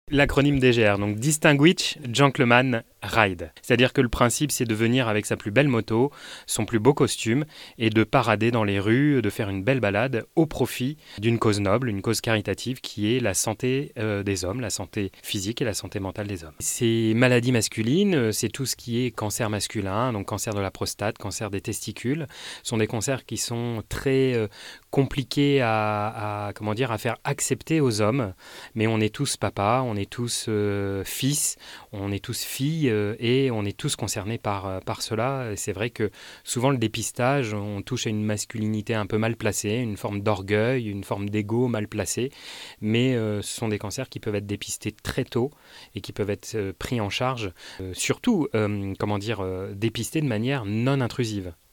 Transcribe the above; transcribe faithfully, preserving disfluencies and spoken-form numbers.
L'acronyme D G R, donc Distinguished Gentleman Ride. C'est-à-dire que le principe, c'est de venir avec sa plus belle moto, son plus beau costume, et de parader dans les rues, de faire une belle balade au profit d'une cause noble, une cause caritative qui est la santé euh, des hommes, la santé physique et la santé mentale des hommes. Ces maladies masculines, c'est tout ce qui est cancer masculin, donc cancer de la prostate, cancer des testicules, sont des cancers qui sont très euh, compliqués à, à, comment dire, à faire accepter aux hommes, mais on est tous papas, on est tous euh, fils, on est tous filles euh, et on est tous concernés par, par cela. Et c'est vrai que souvent le dépistage, on touche à une masculinité un peu mal placée, une forme d'orgueil, une forme d'ego mal placée, mais euh, ce sont des cancers qui peuvent être dépistés très tôt et qui peuvent être euh, pris en charge, euh, surtout, euh, comment dire, euh, dépistés de manière non intrusive.